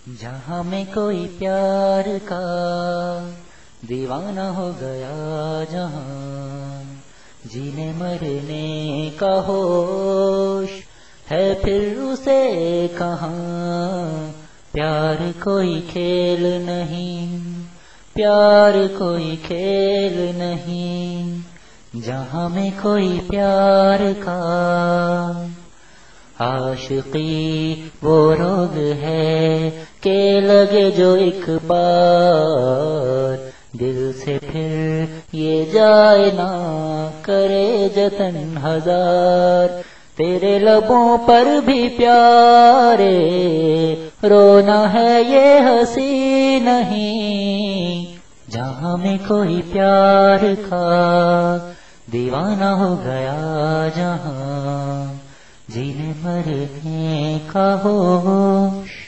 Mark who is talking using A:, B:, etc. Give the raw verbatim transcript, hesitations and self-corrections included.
A: جہاں میں کوئی پیار کا دیوانہ ہو گیا، جہاں جینے مرنے کا ہوش ہے پھر اسے کہاں۔ پیار کوئی کھیل نہیں، پیار کوئی کھیل نہیں، جہاں میں کوئی پیار کا۔ عاشقی وہ روگ ہے کہ لگے جو ایک بار، دل سے پھر یہ جائے نہ کرے جتن ہزار۔ تیرے لبوں پر بھی پیارے رونا ہے یہ ہنسی نہیں، جہاں میں کوئی پیار کا دیوانہ ہو گیا، جہاں جینے مرنے کا ہوش